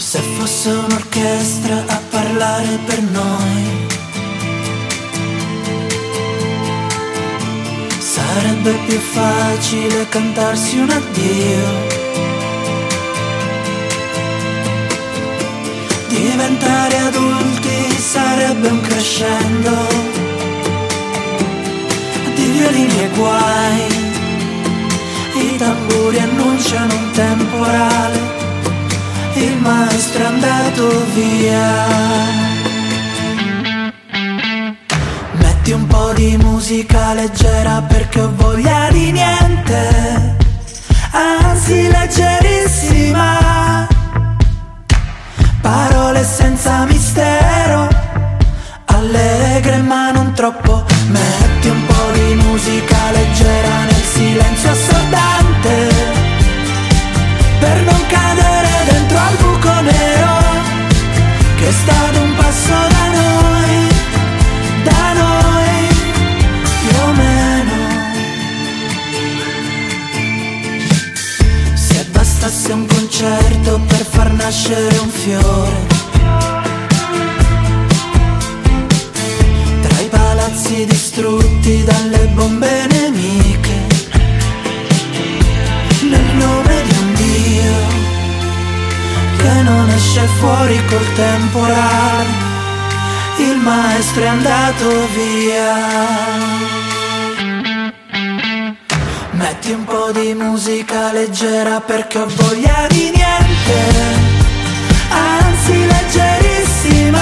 Se fosse un'orchestra a parlare per noi, sarebbe più facile cantarsi un addio. Diventare adulti sarebbe un crescendo di violini e guai. I tamburi annunciano un temporale, il maestro è andato via. Metti un po' di musica leggera perché ho voglia di niente, anzi leggerissima. Parole senza mistero, allegre ma non troppo. Metti un po' di musica leggera nel silenzio assordante, per non cadere dentro al buco nero che sta ad un passo da noi più o meno. Se bastasse un concerto per far nascere un fiore, tra i palazzi distrutti dalle bombe nemiche, nel nome di un Dio che non esce fuori col temporale, il maestro è andato via. Metti un po' di musica leggera perché ho voglia di niente, anzi leggerissima.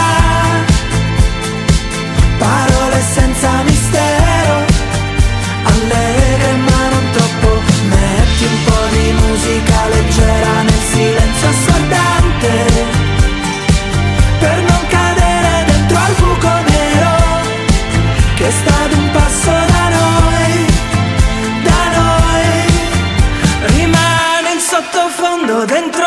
Parole senza mistero, allegre ma non troppo. Metti un po' di musica leggera nel silenzio assordante, per non cadere dentro al buco nero che sta ad un passo da noi. Rimane in sottofondo dentro